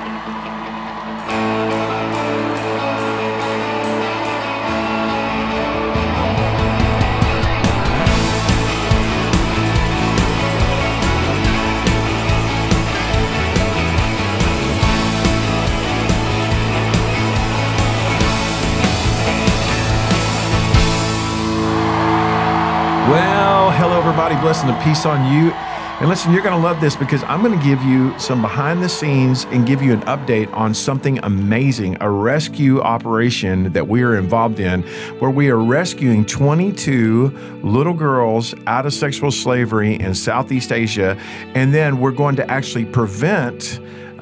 Well, hello everybody, blessing and peace on you. And listen, you're going to love this because I'm going to give you some behind the scenes and give you an update on something amazing, a rescue operation that we are involved in, where we are rescuing 22 little girls out of sexual slavery in Southeast Asia. And then we're going to actually prevent,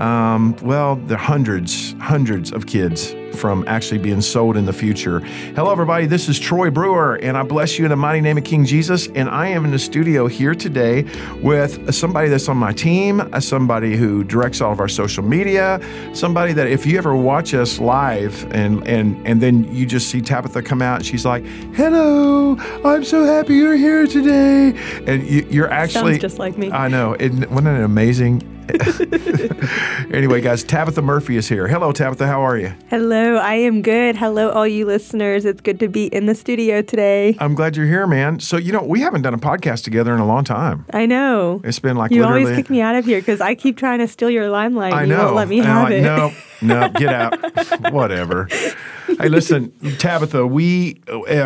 the hundreds of kids from actually being sold in the future. Hello, everybody. This is Troy Brewer, and I bless you in the mighty name of King Jesus. And I am in the studio here today with somebody that's on my team, somebody who directs all of our social media, somebody that if you ever watch us live and then you just see Tabitha come out and she's like, "Hello, I'm so happy you're here today." And you're actually... Sounds just like me. I know. Wasn't it amazing? Anyway, guys, Tabitha Murphy is here. Hello, Tabitha. How are you? Hello, I am good. Hello, all you listeners. It's good to be in the studio today. I'm glad you're here, man. So, we haven't done a podcast together in a long time. I know. It's been like you literally... always kick me out of here because I keep trying to steal your limelight. I You know. won't let me have it. No, get out. Whatever. Hey, listen, Tabitha, we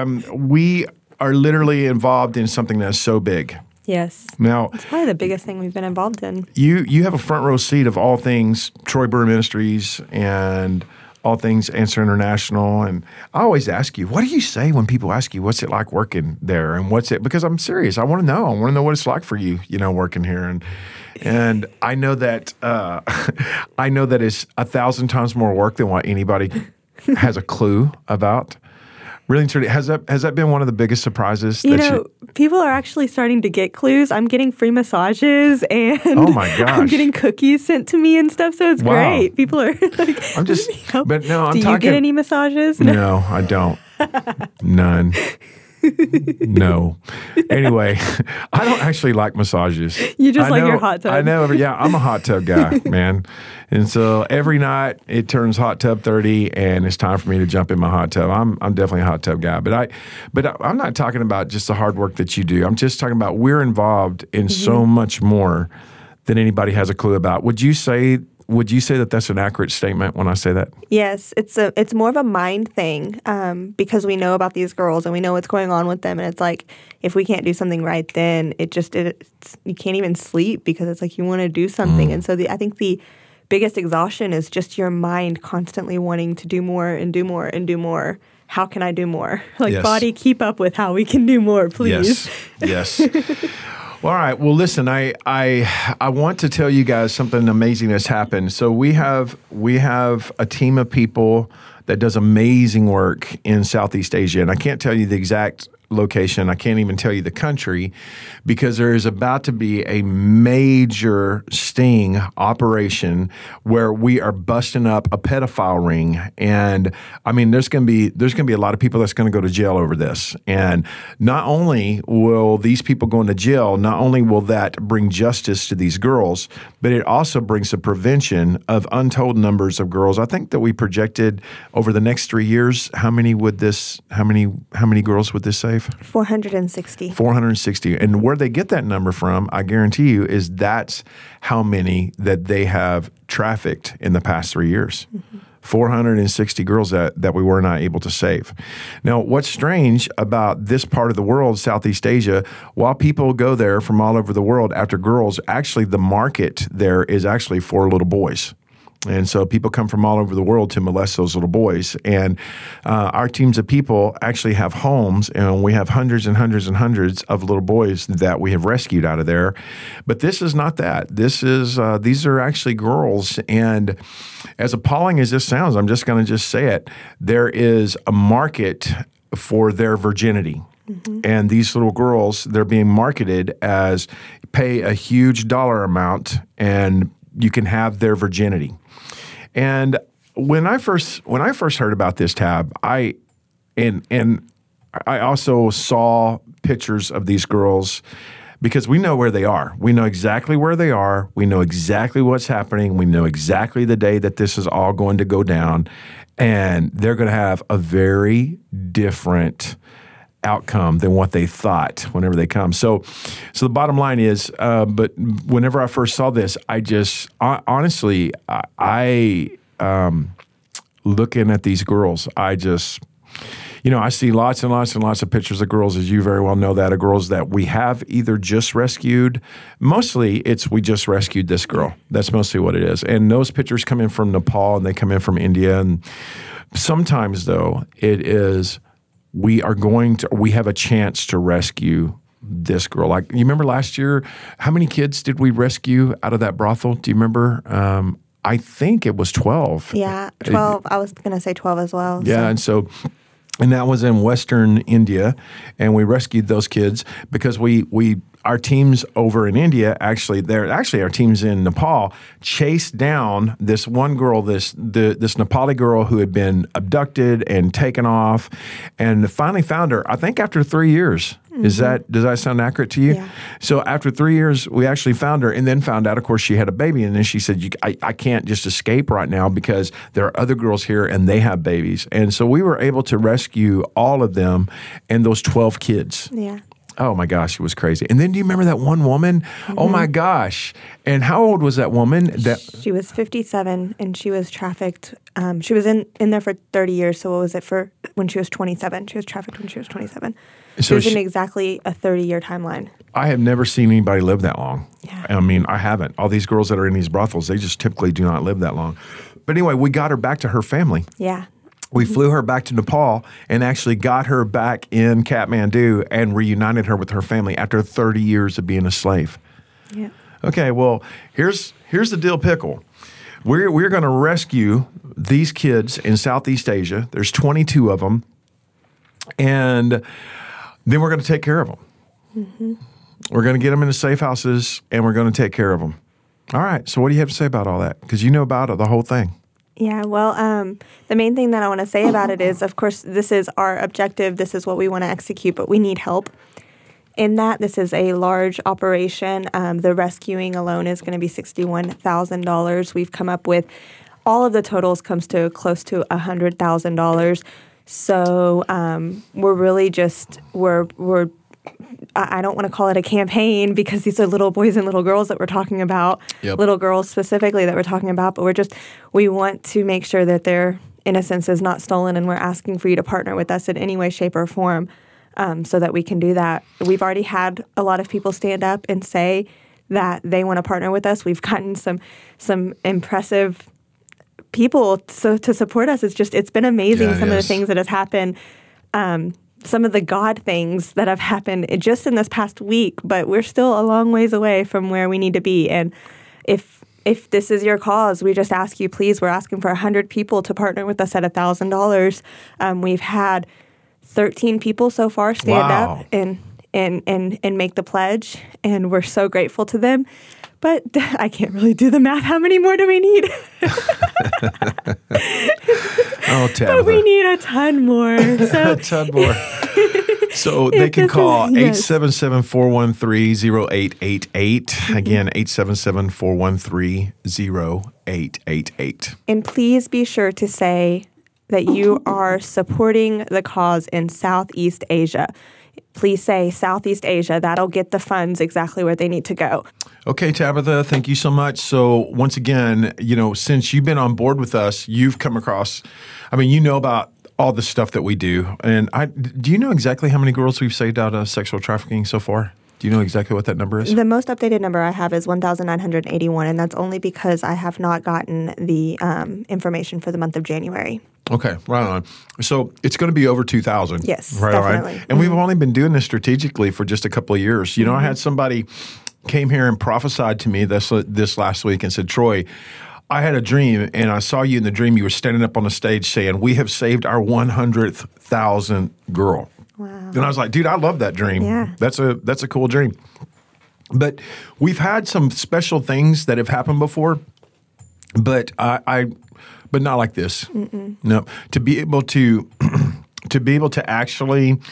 are literally involved in something that's so big. Yes. Now, it's probably the biggest thing we've been involved in. You have a front row seat of all things Troy Brewer Ministries and all things Answer International. And I always ask you, what do you say when people ask you, what's it like working there? And because I'm serious. I want to know. I want to know what it's like for you, working here. And I know that it's 1,000 times more work than what anybody has a clue about. Really, has that been one of the biggest surprises? People are actually starting to get clues. I'm getting free massages and oh my gosh. I'm getting cookies sent to me and stuff. So it's great. People are like, I'm just, but no, I'm talking. Do you get any massages? No, I don't. None. No. Anyway, I don't actually like massages. You just like your hot tub. I know. I'm a hot tub guy, man. And so every night it turns hot tub 30 and it's time for me to jump in my hot tub. I'm definitely a hot tub guy. But I'm not talking about just the hard work that you do. I'm just talking about we're involved in so much more than anybody has a clue about. Would you say that that's an accurate statement when I say that? Yes, it's more of a mind thing because we know about these girls and we know what's going on with them, and it's like if we can't do something right, then you can't even sleep because it's like you want to do something, and so I think the biggest exhaustion is just your mind constantly wanting to do more and do more and do more. How can I do more? Yes. Body, keep up with how we can do more, please. Yes. Well, all right. Well, listen, I want to tell you guys something amazing that's happened. So we have a team of people that does amazing work in Southeast Asia, and I can't tell you the exact location. I can't even tell you the country because there is about to be a major sting operation where we are busting up a pedophile ring. And I mean, there's going to be a lot of people that's going to go to jail over this. And not only will these people go into jail, not only will that bring justice to these girls, but it also brings the prevention of untold numbers of girls. I think that we projected over the next 3 years, how many girls would this save? 460. 460. And where they get that number from, I guarantee you, is that's how many that they have trafficked in the past 3 years. 460 girls that we were not able to save. Now, what's strange about this part of the world, Southeast Asia, while people go there from all over the world after girls, actually the market there is actually for little boys. And so people come from all over the world to molest those little boys. And our teams of people actually have homes, and we have hundreds and hundreds and hundreds of little boys that we have rescued out of there. But this is not that. These are actually girls. And as appalling as this sounds, I'm just going to say it, there is a market for their virginity. And these little girls, they're being marketed as pay a huge dollar amount and you can have their virginity. And when I first heard about this, Tab, I also saw pictures of these girls because we know where they are. We know exactly where they are. We know exactly what's happening. We know exactly the day that this is all going to go down. And they're going to have a very different outcome than what they thought whenever they come. So the bottom line is, but whenever I first saw this, I just, honestly, looking at these girls, I just, I see lots and lots and lots of pictures of girls, as you very well know that, of girls that we have either just rescued. Mostly it's we just rescued this girl. That's mostly what it is. And those pictures come in from Nepal and they come in from India. And sometimes, though, it is we have a chance to rescue this girl. Like, you remember last year, how many kids did we rescue out of that brothel? Do you remember? I think it was 12. Yeah, 12. I was going to say 12 as well. Yeah, and that was in Western India, and we rescued those kids because our teams over in India, actually our teams in Nepal chased down this one girl, this Nepali girl who had been abducted and taken off, and finally found her. I think after 3 years. Does that sound accurate to you? Yeah. So after 3 years, we actually found her, and then found out, of course, she had a baby. And then she said, I can't just escape right now because there are other girls here and they have babies. And so we were able to rescue all of them and those 12 kids. Yeah. Oh my gosh, it was crazy. And then do you remember that one woman? Oh my gosh. And how old was that woman? She was 57 and she was trafficked. She was in there for 30 years. So what was it for when she was 27? She was trafficked when she was 27. So it was in exactly a 30-year timeline. I have never seen anybody live that long. Yeah. I mean, I haven't. All these girls that are in these brothels, they just typically do not live that long. But anyway, we got her back to her family. Yeah. We flew her back to Nepal and actually got her back in Kathmandu and reunited her with her family after 30 years of being a slave. Yeah. Okay, well, here's the dill pickle. We're going to rescue these kids in Southeast Asia. There's 22 of them. And then we're going to take care of them. Mm-hmm. We're going to get them into safe houses, and we're going to take care of them. All right, so what do you have to say about all that? Because you know about the whole thing. Yeah, well, the main thing that I want to say about it is, of course, this is our objective. This is what we want to execute, but we need help. In that, this is a large operation. The rescuing alone is going to be $61,000. We've come up with all of the totals comes to close to $100,000. So we're really just I don't want to call it a campaign because these are little boys and little girls that we're talking about, little girls specifically that we're talking about, but we want to make sure that their innocence is not stolen, and we're asking for you to partner with us in any way, shape, or form so that we can do that. We've already had a lot of people stand up and say that they want to partner with us. We've gotten some impressive people to support us. It's been amazing, some of the things that has happened. Some of the God things that have happened just in this past week, but we're still a long ways away from where we need to be. And if this is your cause, we just ask you, please, we're asking for 100 people to partner with us at $1,000. We've had 13 people so far stand up and make the pledge, and we're so grateful to them. But I can't really do the math. How many more do we need? Oh, Tabitha. But we need a ton more. So, a ton more. So they can call 877-413-0888. Again, 877-413-0888. And please be sure to say that you are supporting the cause in Southeast Asia. Please say Southeast Asia. That'll get the funds exactly where they need to go. Okay, Tabitha, thank you so much. So once again, since you've been on board with us, you've come across, you know about all the stuff that we do. And do you know exactly how many girls we've saved out of sexual trafficking so far? Do you know exactly what that number is? The most updated number I have is 1,981, and that's only because I have not gotten the information for the month of January. Okay, right on. So it's going to be over 2,000. Yes, right, definitely. All right. And we've only been doing this strategically for just a couple of years. I had somebody came here and prophesied to me this last week and said, Troy, I had a dream, and I saw you in the dream. You were standing up on the stage saying, we have saved our 100,000th girl. Wow. And I was like, dude, I love that dream. Yeah. That's a cool dream. But we've had some special things that have happened before, but but not like this. Mm-mm. No, to be able to actually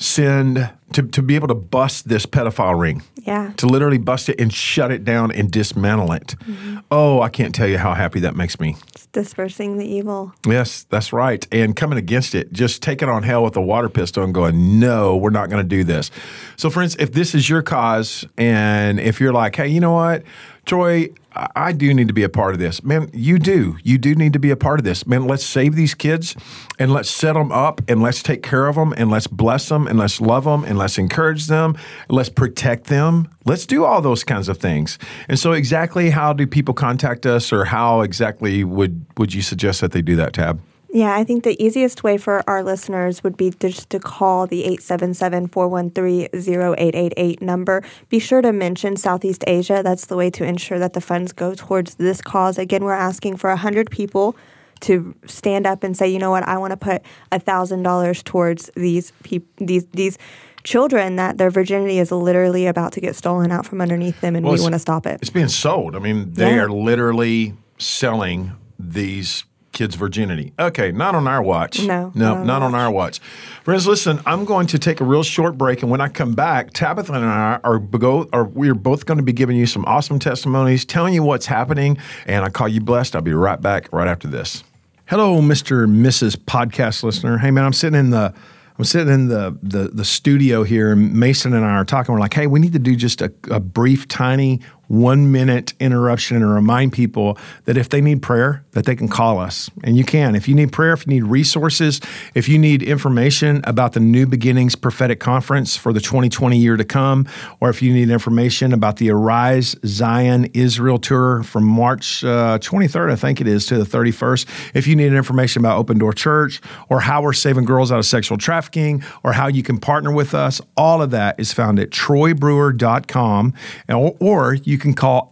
to be able to bust this pedophile ring. Yeah. To literally bust it and shut it down and dismantle it. Oh, I can't tell you how happy that makes me. It's dispersing the evil. Yes, that's right. And coming against it, just taking on hell with a water pistol and going, no, we're not going to do this. So, friends, if this is your cause and if you're like, hey, you know what, Troy, I do need to be a part of this. Man, you do. You do need to be a part of this. Man, let's save these kids and let's set them up and let's take care of them and let's bless them and let's love them and let's encourage them. Let's protect them. Let's do all those kinds of things. And so exactly how do people contact us, or how exactly would you suggest that they do that, Tab? Yeah, I think the easiest way for our listeners would be just to call the 877-413-0888 number. Be sure to mention Southeast Asia. That's the way to ensure that the funds go towards this cause. Again, we're asking for 100 people to stand up and say, you know what, I want to put $1,000 towards these children that their virginity is literally about to get stolen out from underneath them, and we want to stop it. It's being sold. I mean, they are literally selling these kids' virginity. Okay, not on our watch. No, not on our watch. Friends, listen, I'm going to take a real short break, and when I come back, Tabitha and I we're both going to be giving you some awesome testimonies, telling you what's happening, and I call you blessed. I'll be right back right after this. Hello, Mr. and Mrs. Podcast listener. Hey, man, I'm sitting in the studio here, and Mason and I are talking. We're like, hey, we need to do just a brief, tiny 1-minute interruption and remind people that if they need prayer, that they can call us. And you can. If you need prayer, if you need resources, if you need information about the New Beginnings Prophetic Conference for the 2020 year to come, or if you need information about the Arise Zion Israel Tour from March 23rd, I think it is, to the 31st, if you need information about Open Door Church, or how we're saving girls out of sexual trafficking, or how you can partner with us, all of that is found at troybrewer.com, or you can call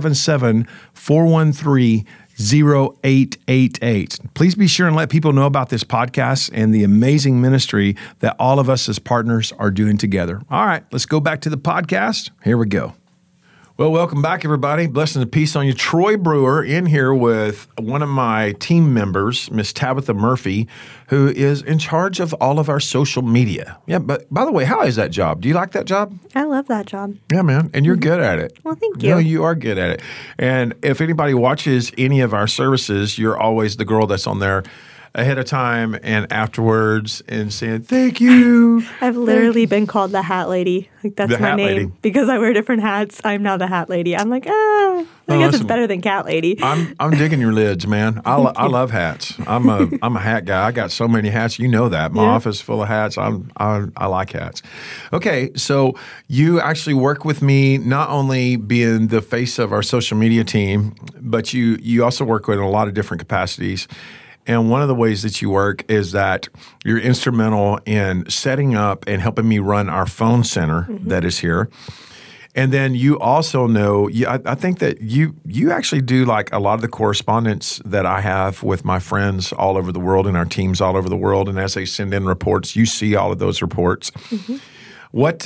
877-413-0888. Please be sure and let people know about this podcast and the amazing ministry that all of us as partners are doing together. All right, let's go back to the podcast. Here we go. Well, welcome back, everybody. Blessings and peace on you. Troy Brewer in here with one of my team members, Miss Tabitha Murphy, who is in charge of all of our social media. Yeah, but by the way, how is that job? Do you like that job? I love that job. Yeah, man, and you're good at it. Well, thank you. No, you are good at it. And if anybody watches any of our services, you're always the girl that's on there ahead of time and afterwards and saying, thank you. I've literally been called the Hat Lady. Like, that's The my Hat name. Lady. Because I wear different hats, I'm now the Hat Lady. I'm like, I guess it's better than Cat Lady. I'm digging your lids, man. I love hats. I'm a hat guy. I got so many hats. You know that. My office is full of hats. I like hats. Okay, so you actually work with me, not only being the face of our social media team, but you also work with in a lot of different capacities. And one of the ways that you work is that you're instrumental in setting up and helping me run our phone center that is here. And then you also know, I think that you actually do like a lot of the correspondence that I have with my friends all over the world and our teams all over the world. And as they send in reports, you see all of those reports. What's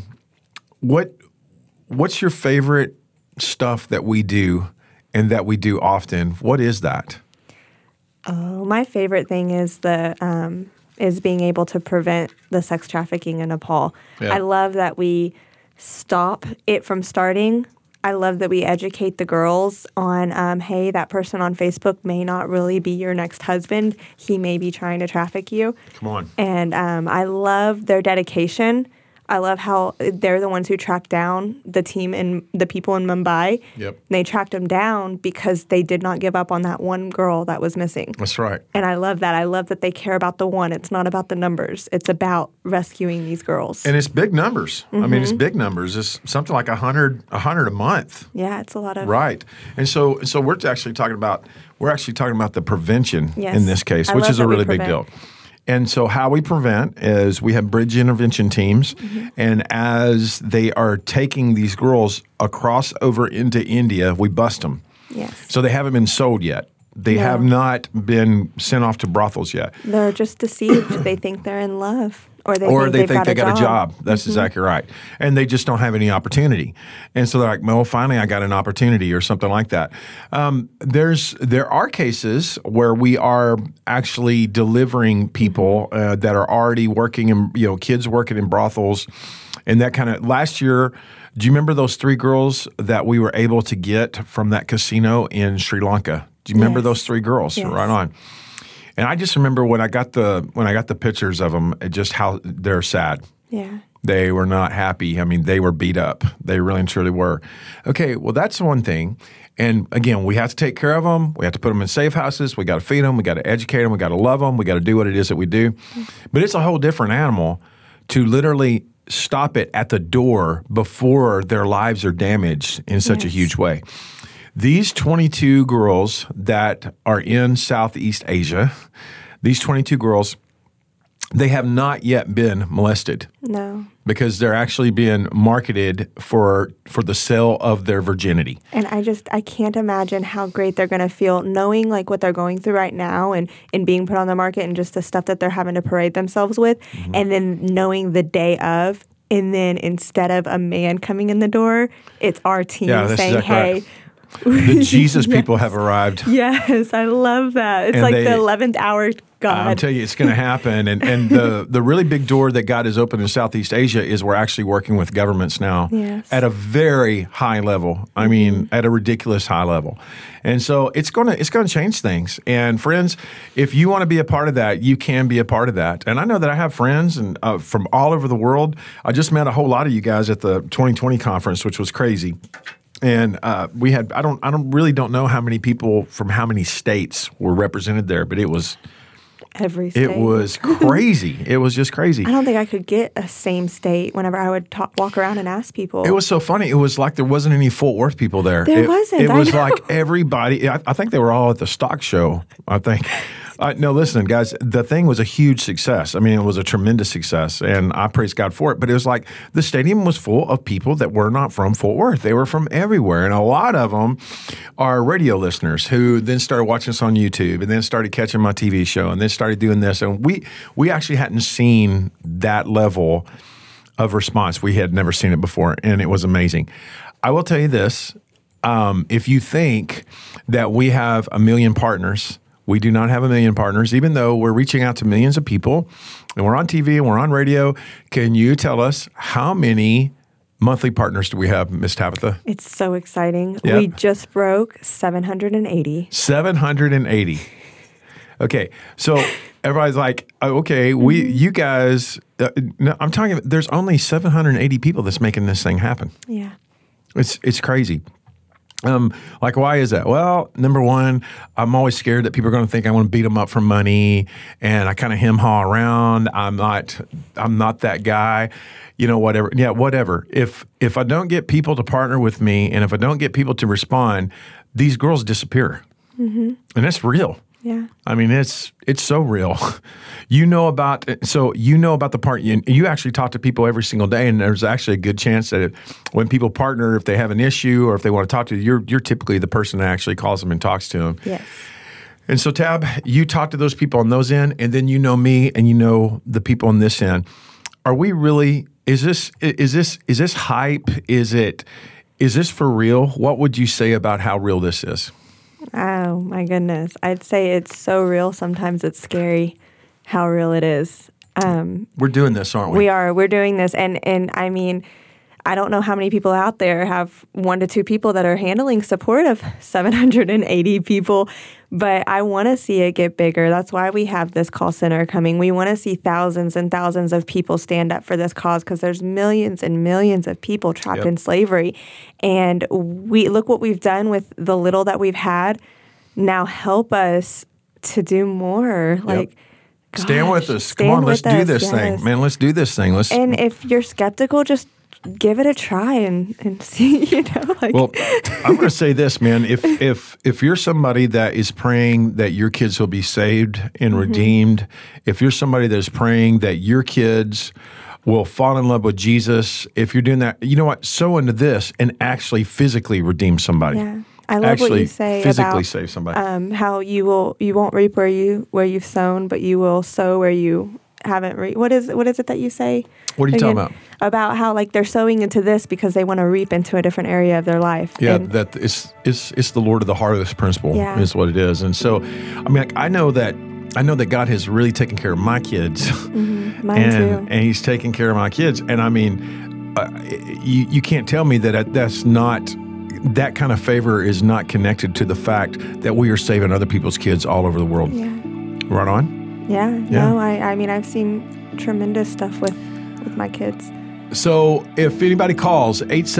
your favorite stuff that we do and that we do often? What is that? Oh, my favorite thing is is being able to prevent the sex trafficking in Nepal. Yeah. I love that we stop it from starting. I love that we educate the girls on, hey, that person on Facebook may not really be your next husband. He may be trying to traffic you. Come on. And I love their dedication. I love how they're the ones who tracked down the team and the people in Mumbai. Yep. They tracked them down because they did not give up on that one girl that was missing. That's right. And I love that. I love that they care about the one. It's not about the numbers. It's about rescuing these girls. And it's big numbers. I mean, it's big numbers. It's something like 100 a month. Yeah, it's a lot of... Right. And so we're actually talking about the prevention Yes. in this case, I which love is a that we really big prevent. deal. And so how we prevent is we have bridge intervention teams, and as they are taking these girls across over into India, we bust them. Yes. So they haven't been sold yet. They have not been sent off to brothels yet. They're just deceived. They think they're in love. Or they think they got a job. That's exactly right. And they just don't have any opportunity. And so they're like, well, finally I got an opportunity or something like that. There are cases where we are actually delivering people that are already working in, kids working in brothels and that kind of. Last year, do you remember those 3 girls that we were able to get from that casino in Sri Lanka? Do you remember those 3 girls? Yes. Right on. And I just remember when I got the pictures of them, just how they're sad. Yeah. They were not happy. I mean, they were beat up. They really and truly were. Okay, well, that's one thing. And again, we have to take care of them. We have to put them in safe houses. We got to feed them. We got to educate them. We got to love them. We got to do what it is that we do. But it's a whole different animal to literally stop it at the door before their lives are damaged in such a huge way. These 22 girls that are in Southeast Asia, these 22 girls, they have not yet been molested. No. Because they're actually being marketed for the sale of their virginity. And I can't imagine how great they're going to feel knowing like what they're going through right now and being put on the market and just the stuff that they're having to parade themselves with. Mm-hmm. And then knowing the day of, and then instead of a man coming in the door, it's our team saying, hey, right. The Jesus people have arrived. Yes, I love that. It's like the 11th hour God. I'll tell you, it's going to happen. And the really big door that God has opened in Southeast Asia is we're actually working with governments now at a very high level. I mean, at a ridiculous high level. And so it's going to change things. And friends, if you want to be a part of that, you can be a part of that. And I know that I have friends and from all over the world. I just met a whole lot of you guys at the 2020 conference, which was crazy. And we had I don't know how many people from how many states were represented there, but it was every state. It was crazy. It was just crazy. I don't think I could get a same state whenever I would walk around and ask people. It was so funny. It was like there wasn't any Fort Worth people there. There wasn't. It was like everybody. I think they were all at the stock show. I think. No, listen, guys, the thing was a huge success. I mean, it was a tremendous success, and I praise God for it. But it was like the stadium was full of people that were not from Fort Worth. They were from everywhere, and a lot of them are radio listeners who then started watching us on YouTube and then started catching my TV show and then started doing this. And we actually hadn't seen that level of response. We had never seen it before, and it was amazing. I will tell you this. If you think that we have a million partners, we do not have a million partners, even though we're reaching out to millions of people and we're on TV and we're on radio. Can you tell us how many monthly partners do we have, Miss Tabitha? It's so exciting. Yep. We just broke 780. 780. Okay. So everybody's like, okay, you guys, no, I'm talking about, there's only 780 people that's making this thing happen. Yeah. It's crazy. Like, why is that? Well, number one, I'm always scared that people are going to think I want to beat them up for money, and I kind of hem-haw around. I'm not that guy, whatever. Yeah, whatever. If I don't get people to partner with me, and if I don't get people to respond, these girls disappear, and that's real. Yeah. I mean, it's so real. You know about the part, you actually talk to people every single day, and there's actually a good chance that when people partner, if they have an issue or if they want to talk to you, you're typically the person that actually calls them and talks to them. Yes. And so, Tab, you talk to those people on those end, and then you know me and you know the people on this end. Are we really, is this hype? Is this for real? What would you say about how real this is? Oh, my goodness. I'd say it's so real. Sometimes it's scary how real it is. We're doing this, aren't we? We are. We're doing this. And I mean, I don't know how many people out there have 1 to 2 people that are handling support of 780 people, but I want to see it get bigger. That's why we have this call center coming. We want to see thousands and thousands of people stand up for this cause because there's millions and millions of people trapped in slavery. And we look what we've done with the little that we've had. Now help us to do more. Like, gosh, stand with us. Come on, let's do this thing. Man, let's do this thing. And if you're skeptical, just give it a try and see, Well, I'm going to say this, man. If you're somebody that is praying that your kids will be saved and redeemed, if you're somebody that is praying that your kids will fall in love with Jesus, if you're doing that, you know what? Sow into this and actually physically redeem somebody. Yeah. I love what you say physically about save somebody. how you won't reap where you've sown, but you will sow where you haven't reaped. What is it that you say? What are you talking about? About how like they're sowing into this because they want to reap into a different area of their life. Yeah, and that it's the Lord of the harvest principle is what it is. And so, I mean, I know that God has really taken care of my kids, Mine too. And He's taking care of my kids. And I mean, you can't tell me that's not. That kind of favor is not connected to the fact that we are saving other people's kids all over the world. Yeah. Right on? Yeah. No, I mean, I've seen tremendous stuff with my kids. So if anybody calls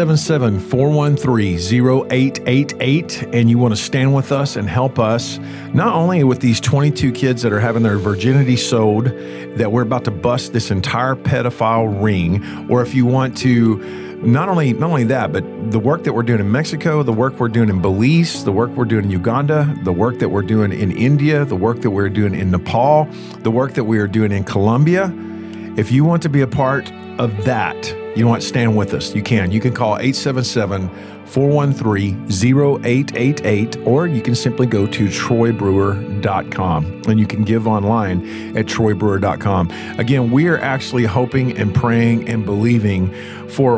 877-413-0888 and you want to stand with us and help us, not only with these 22 kids that are having their virginity sold, that we're about to bust this entire pedophile ring, or if you want to not only that, but the work that we're doing in Mexico, the work we're doing in Belize, the work we're doing in Uganda, the work that we're doing in India, the work that we're doing in Nepal, the work that we are doing in Colombia. If you want to be a part of that, you want to stand with us, you can. You can call 877-413-0888, or you can simply go to troybrewer.com, and you can give online at troybrewer.com. Again, we are actually hoping and praying and believing for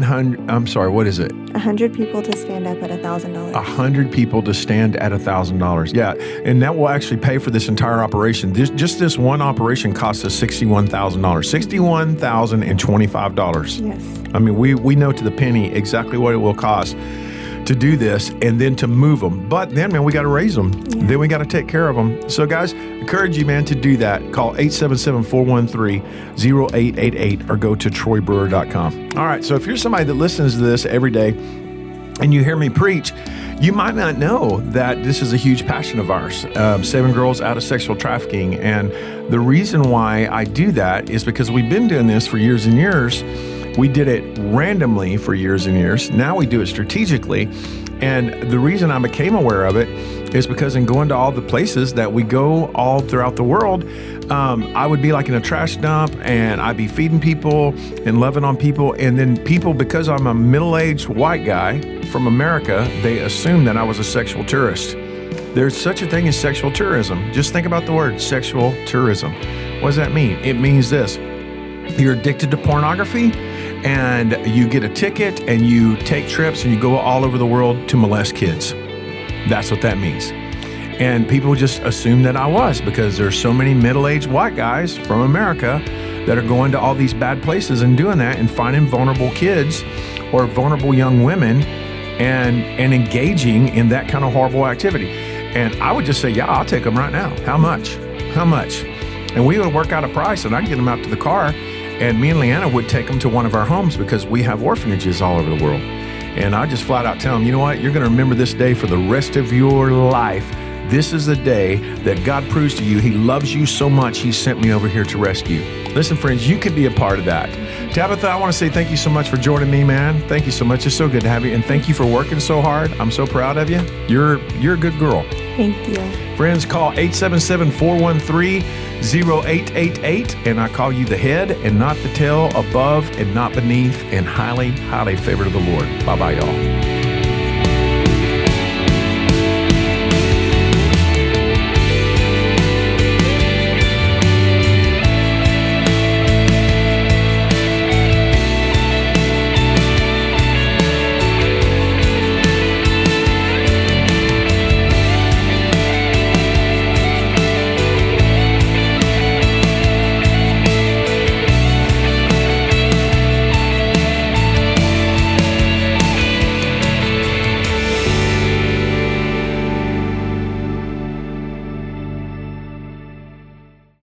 100 people to stand up at $1,000. 100 people to stand at $1,000. Yeah, and that will actually pay for this entire operation. This one operation costs us $61,000. $61,025. Yes. I mean, we know to the penny exactly what it will cost to do this and then to move them. But then, man, we got to raise them. Yeah. Then we got to take care of them. So, guys, encourage you, man, to do that. Call 877-413-0888 or go to troybrewer.com. All right, so if you're somebody that listens to this every day and you hear me preach, you might not know that this is a huge passion of ours, saving girls out of sexual trafficking. And the reason why I do that is because we've been doing this for years and years. We did it randomly for years and years. Now we do it strategically. And the reason I became aware of it is because in going to all the places that we go all throughout the world, I would be like in a trash dump and I'd be feeding people and loving on people. And then people, because I'm a middle-aged white guy from America, they assume that I was a sexual tourist. There's such a thing as sexual tourism. Just think about the word sexual tourism. What does that mean? It means this. You're addicted to pornography, and you get a ticket and you take trips and you go all over the world to molest kids. That's what that means. And people just assume that I was, because there's so many middle-aged white guys from America that are going to all these bad places and doing that and finding vulnerable kids or vulnerable young women and engaging in that kind of horrible activity. And I would just say, yeah, I'll take them right now. How much? And we would work out a price and I'd get them out to the car. And me and Leanna would take them to one of our homes because we have orphanages all over the world. And I just flat out tell them, you know what? You're going to remember this day for the rest of your life. This is the day that God proves to you He loves you so much, He sent me over here to rescue. Listen, friends, you can be a part of that. Tabitha, I want to say thank you so much for joining me, man. Thank you so much. It's so good to have you. And thank you for working so hard. I'm so proud of you. You're a good girl. Thank you. Friends, call 877-413-0888, and I call you the head and not the tail, above and not beneath, and highly, highly favored of the Lord. Bye-bye, y'all.